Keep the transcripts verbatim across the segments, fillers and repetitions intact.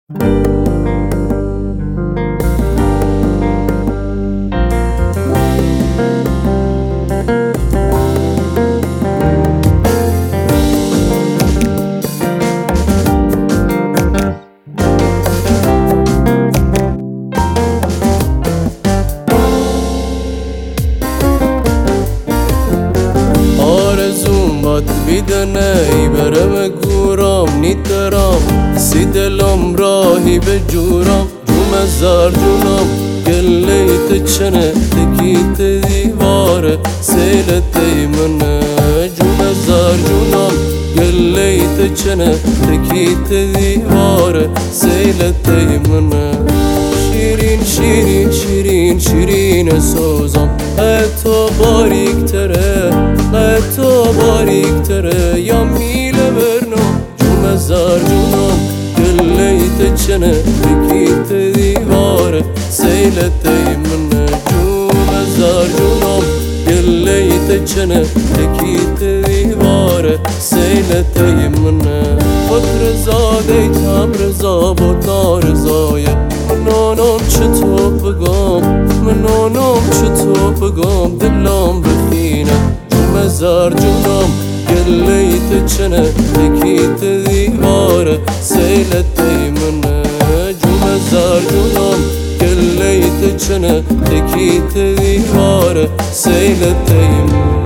بیدنی برم گورم نیترم سی دلم راهی به جورم جوم زار جونم گلیت چنه تکیت دیواره سیلت منه جوم زار جونم گلیت چنه تکیت دیواره سیلت منه شیرین شیرین شیرین شیرین سوزم تو باریک تره تو باریک تره یا میله برنم جوم زار جونم گلیت چنه تکیت دیواره سیلت منه جوم زار جونم گلیت چنه تکیت دیواره سیلت منه خود رضا دیتم رضا بوتا رضایه منانم چطور بگم منانم چطور بگم دلم بخینه جوم زار جونم گلیت چنه تکیت دیواره سیلت منه جوم زار جونم گلیت چنه تکیت دیواره سیلت منه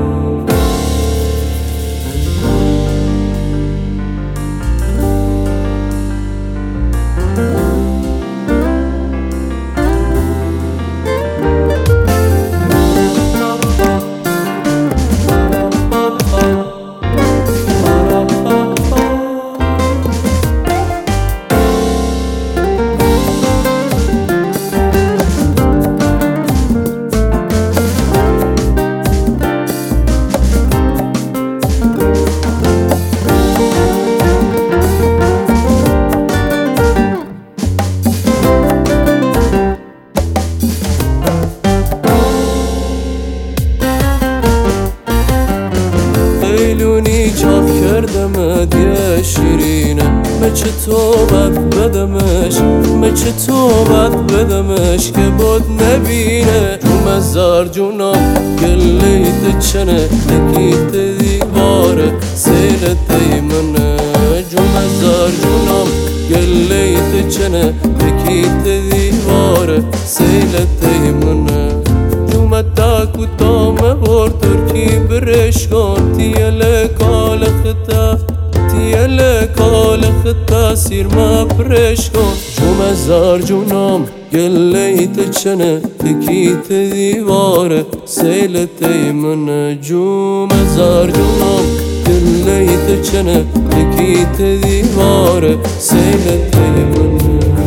لونی چاپ کردم دیه شیرینه مچه تو بد بدمش مچه تو بد بدمش که بود نبینه جوم زار جونم گلیت چنه تکیت دیواره سیلت منه جوم زار جونم گلیت چنه تکیت دیواره سیلت منه جومتا کتام بور ترکی برش کن تیل کال خطا تیل کال خطا سیر ما برش کن جوم زار جونم گلیت چنه تکیت دیواره سیلت منه جوم زار جونم گلیت چنه تکیت دیواره سیلت منه